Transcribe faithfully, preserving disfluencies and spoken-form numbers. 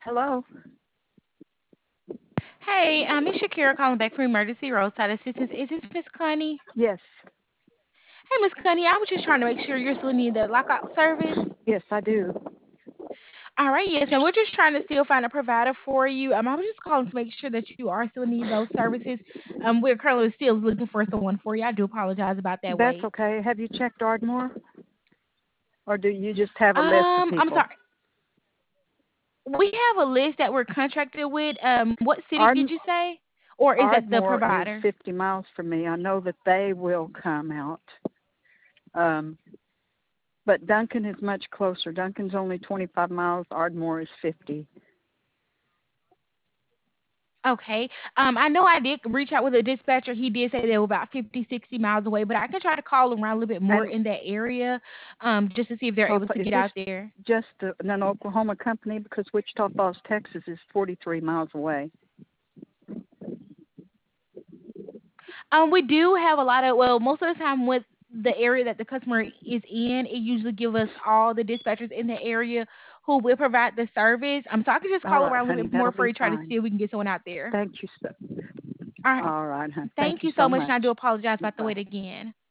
Hello? Hey, um, it's Shakira calling back from Emergency Roadside Assistance. Is this Miss Connie? Yes. Hey, Miss Connie, I was just trying to make sure you're still needing the lockout service. Yes, I do. All right, yes, and we're just trying to still find a provider for you. Um, I was just calling to make sure that you are still needing those services. Um, we're currently still looking for someone for you. I do apologize about that That's wait. okay. Have you checked Ardmore? Or do you just have a list of Um, I'm people? sorry. We have a list that we're contracted with. Um, what city Ard- did you say? Or is that the Ardmore is provider? fifty miles from me. I know that they will come out. Um, but Duncan is much closer. Duncan's only twenty-five miles. Ardmore is fifty. Okay. Um, I know I did reach out with a dispatcher. He did say they were about fifty, sixty miles away, but I can try to call around a little bit more And in that area, um, just to see if they're well, able to is get this out there. just a, an Oklahoma company? Because Wichita Falls, Texas is forty-three miles away. Um, we do have a lot of, well, most of the time with the area that the customer is in, it usually give us all the dispatchers in the area who will provide the service. Um, so I can just All call right, around a little honey. bit That'll more for be you, try to fine. see if we can get someone out there. Thank you so. All right. All right, honey. Thank Thank you you so so much, and much. I do apologize about the Bye. wait again.